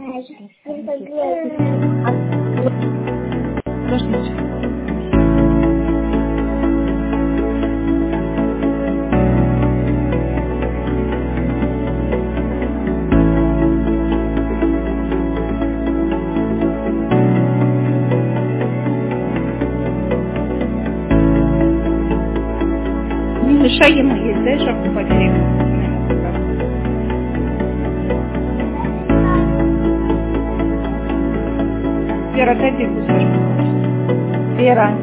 Подождите. Мины Шагина есть, да, шагу потерял? Вера, отойди, кусочек. Вера.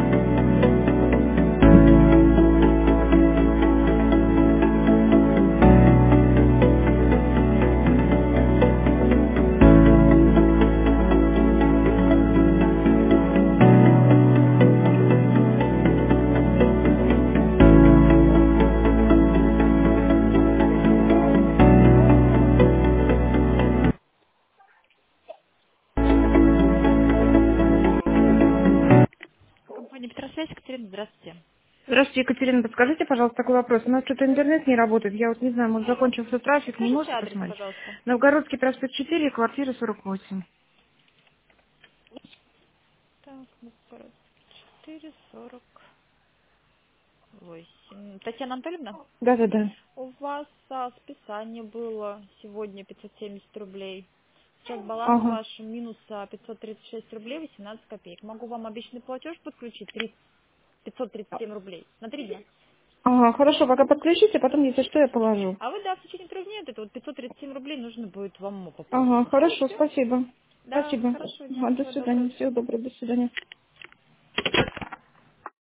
Компания Петросвязь, Екатерина, здравствуйте. Здравствуйте, Екатерина, подскажите, пожалуйста, такой вопрос. У нас что-то интернет не работает. Я вот не знаю, может закончился трафик, не Скажите можете адрес, посмотреть? пожалуйста. Новгородский проспект 4, квартира 48. Так, ну, 4:48. Татьяна Анатольевна, Да-да-да. у вас списание было сегодня 570 рублей. Сейчас баланс Ага. ваш минус 536 рублей 18 копеек. Могу вам обещанный платеж подключить 537 рублей на 3 дня. Ага, хорошо, пока подключите, потом, если что, я положу. А вы, да, в течение 3 дней, это вот 537 рублей нужно будет вам пополнить. Ага, хорошо, Все? спасибо. Да, Спасибо. хорошего дня, Ага, до всего доброго. свидания, всего доброго, до свидания.